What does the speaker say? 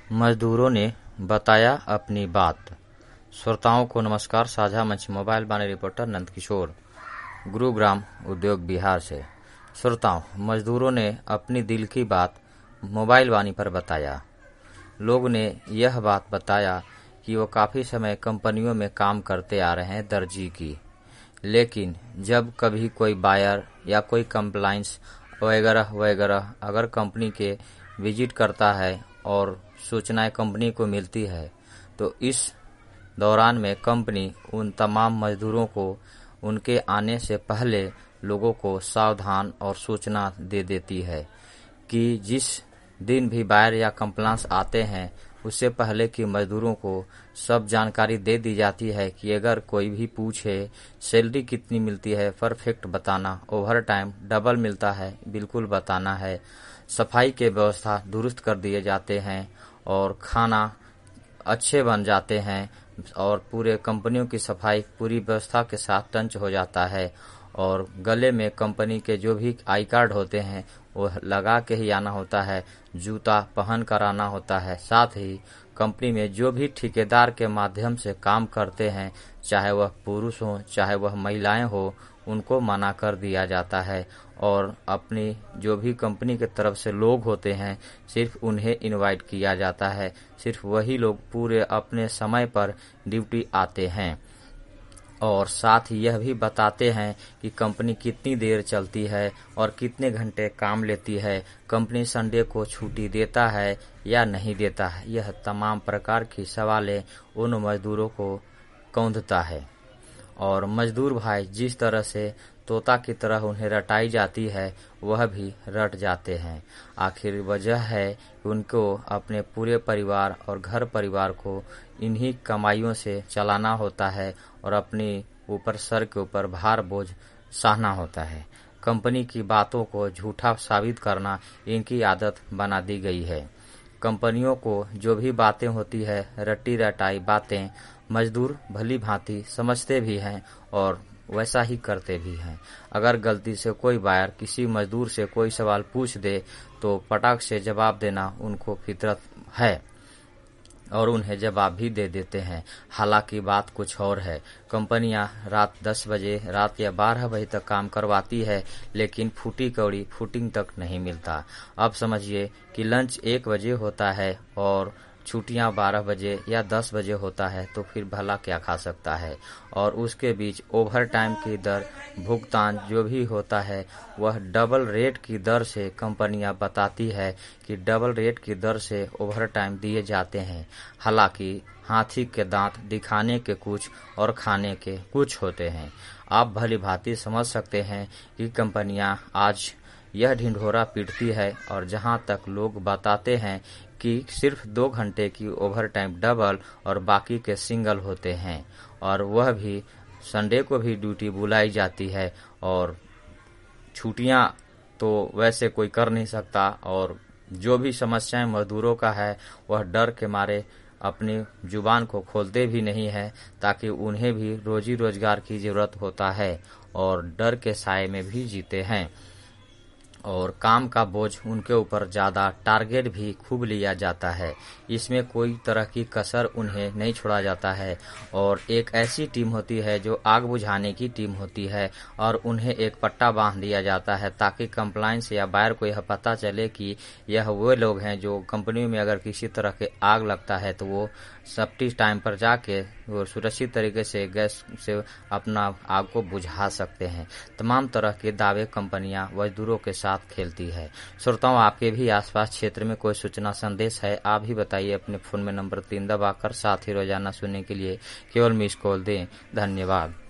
मजदूरों ने बताया अपनी बात। श्रोताओं को नमस्कार। साझा मंच मोबाइल बानी रिपोर्टर नंदकिशोर, गुरुग्राम उद्योग बिहार से। श्रोताओं, मजदूरों ने अपनी दिल की बात मोबाइल वाणी पर बताया। लोग ने यह बात बताया कि वो काफ़ी समय कंपनियों में काम करते आ रहे हैं दर्जी की, लेकिन जब कभी कोई बायर या कोई कंप्लाइंस वगैरह वगैरह अगर कंपनी के विजिट करता है और सूचनाएं कंपनी को मिलती है, तो इस दौरान में कंपनी उन तमाम मजदूरों को उनके आने से पहले लोगों को सावधान और सूचना दे देती है कि जिस दिन भी बायर या कंप्लाइंस आते हैं उससे पहले कि मजदूरों को सब जानकारी दे दी जाती है कि अगर कोई भी पूछे सैलरी कितनी मिलती है परफेक्ट बताना, ओवर टाइम डबल मिलता है बिल्कुल बताना है, सफाई के व्यवस्था दुरुस्त कर दिए जाते हैं और खाना अच्छे बन जाते हैं और पूरे कंपनियों की सफाई पूरी व्यवस्था के साथ टंच हो जाता है और गले में कंपनी के जो भी आई कार्ड होते हैं वो लगा के ही आना होता है, जूता पहन कर आना होता है। साथ ही कंपनी में जो भी ठेकेदार के माध्यम से काम करते हैं, चाहे वह पुरुष हो चाहे वह महिलाएं हो, उनको मना कर दिया जाता है और अपनी जो भी कंपनी की तरफ से लोग होते हैं सिर्फ उन्हें इनवाइट किया जाता है। सिर्फ वही लोग पूरे अपने समय पर ड्यूटी आते हैं और साथ ही यह भी बताते हैं कि कंपनी कितनी देर चलती है और कितने घंटे काम लेती है, कंपनी संडे को छुट्टी देता है या नहीं देता है। यह तमाम प्रकार की सवालें उन मजदूरों को कौंधता है और मजदूर भाई जिस तरह से तोता की तरह उन्हें रटाई जाती है वह भी रट जाते हैं। आखिर वजह है कि उनको अपने पूरे परिवार और घर परिवार को इन्हीं कमाइयों से चलाना होता है और अपने ऊपर सर के ऊपर भार बोझ सहना होता है। कंपनी की बातों को झूठा साबित करना इनकी आदत बना दी गई है। कंपनियों को जो भी बातें होती है रटी रटाई बातें मजदूर भली भांति समझते भी हैं और वैसा ही करते भी हैं। अगर गलती से कोई बायर किसी मजदूर से कोई सवाल पूछ दे तो पटाख से जवाब देना उनको फितरत है और उन्हें जवाब भी दे देते हैं। हालांकि बात कुछ और है। कंपनियां रात 10 बजे रात या 12 बजे तक काम करवाती है, लेकिन फूटी कौड़ी फूटिंग तक नहीं मिलता। अब समझिए कि लंच 1 बजे होता है और छुट्टियां 12 बजे या 10 बजे होता है, तो फिर भला क्या खा सकता है। और उसके बीच ओवर टाइम की दर भुगतान जो भी होता है वह डबल रेट की दर से कंपनियां बताती है कि डबल रेट की दर से ओवर टाइम दिए जाते हैं। हालांकि हाथी के दांत दिखाने के कुछ और खाने के कुछ होते हैं। आप भली भांति समझ सकते हैं कि कंपनियां आज यह ढिंढोरा पीटती है और जहां तक लोग बताते हैं कि सिर्फ 2 घंटे की ओवर टाइम डबल और बाकी के सिंगल होते हैं और वह भी संडे को भी ड्यूटी बुलाई जाती है और छुट्टियां तो वैसे कोई कर नहीं सकता और जो भी समस्याएं मजदूरों का है वह डर के मारे अपनी जुबान को खोलते भी नहीं है, ताकि उन्हें भी रोजी रोजगार की जरूरत होता है और डर के साए में भी जीते हैं और काम का बोझ उनके ऊपर ज्यादा टारगेट भी खूब लिया जाता है। इसमें कोई तरह की कसर उन्हें नहीं छोड़ा जाता है और एक ऐसी टीम होती है जो आग बुझाने की टीम होती है और उन्हें एक पट्टा बांध दिया जाता है ताकि कंप्लाइंस या बायर को यह पता चले कि यह वो लोग हैं जो कंपनी में अगर किसी तरह के आग लगता है तो वो सेफ्टी टाइम पर जाके वो सुरक्षित तरीके से गैस से अपना आग को बुझा सकते हैं। तमाम तरह के दावे कंपनियां मजदूरों के साथ खेलती है। श्रोताओं, आपके भी आसपास क्षेत्र में कोई सूचना संदेश है, आप भी बताइए अपने फोन में नंबर 3 दबाकर। साथ ही रोजाना सुनने के लिए केवल मिस कॉल दें। धन्यवाद।